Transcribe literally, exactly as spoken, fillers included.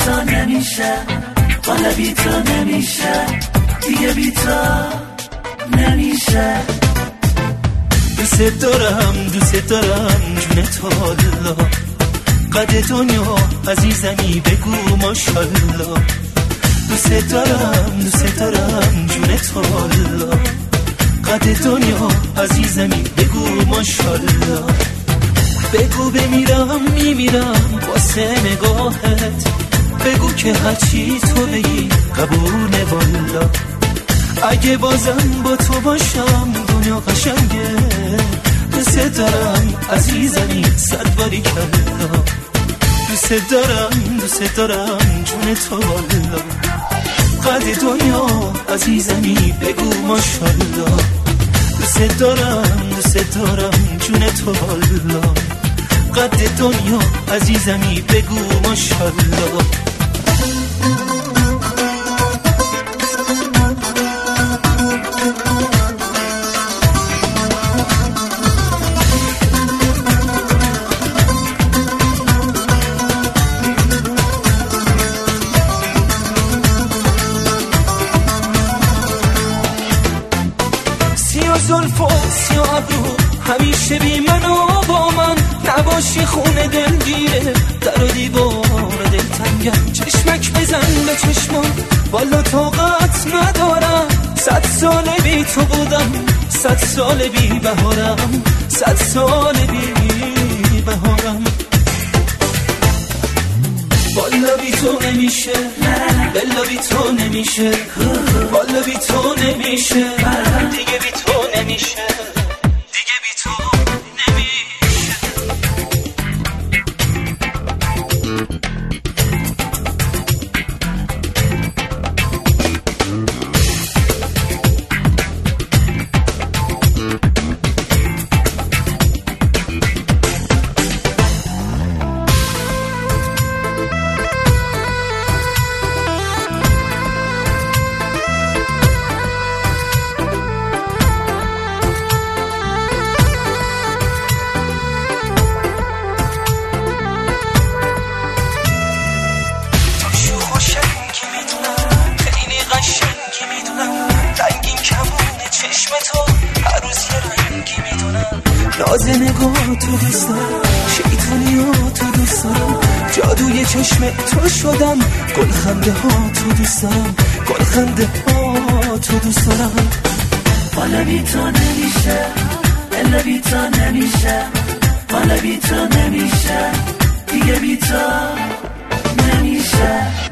تو نمیشه، حالا بی تو نمیشه، دیگه بی تو نمیشه. دوست دارم دوست دارم جون تو الله، قد دنیا عزیزمی بگو ماشالله. دوست دارم دوست دارم جون تو الله، قد دنیا عزیزمی بگو ماشالله. بگو بمیرم میمیرم واسه نگاهت، بگو که هرچی تو بگی قبول والا. اگه بازم با تو باشم دنیا قشنگه، دوست دارم عزیزمی صد باری کلا. دوست دارم دوست دارم جون تو والا، قد دنیا عزیزمی بگو ماشالله. دوست دارم دوست دارم جون تو والا، قد دنیا عزیزمی بگو ماشالله. زلف و سیا ابرو همیشه بی من و با من، نباشی خونه دلگیره در و دیوار دلتنگم. چشمک بزن به چشمان والا طاقت ندارم، صد سال بی تو بودم صد سال بی بهارم، صد سال بی بهارم. والا بی تو نمیشه، بلا بی تو نمیشه، والا بی تو نمیشه، دیگه بی تو نمیشه، دیگه بی تو نمیشه. راز نگاه تو دوستم، شیطانی ها تو دوست دارم، جادوی چشم تو شدم، گل خنده ها تو دوست دارم، گل خنده ها تو دوست دارم. حالا بی تو نمیشه، الا بی تو نمیشه، حالا بی تو نمیشه، دیگه بی تو نمیشه.